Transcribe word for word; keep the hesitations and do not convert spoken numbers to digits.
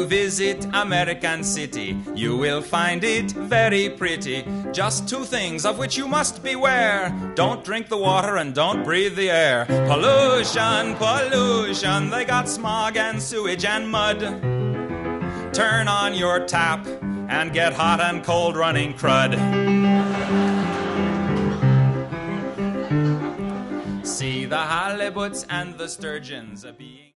you visit American City, you will find it very pretty. Just two things of which you must beware. Don't drink the water and don't breathe the air. Pollution, pollution, they got smog and sewage and mud. Turn on your tap and get hot and cold running crud. See the halibuts and the sturgeons being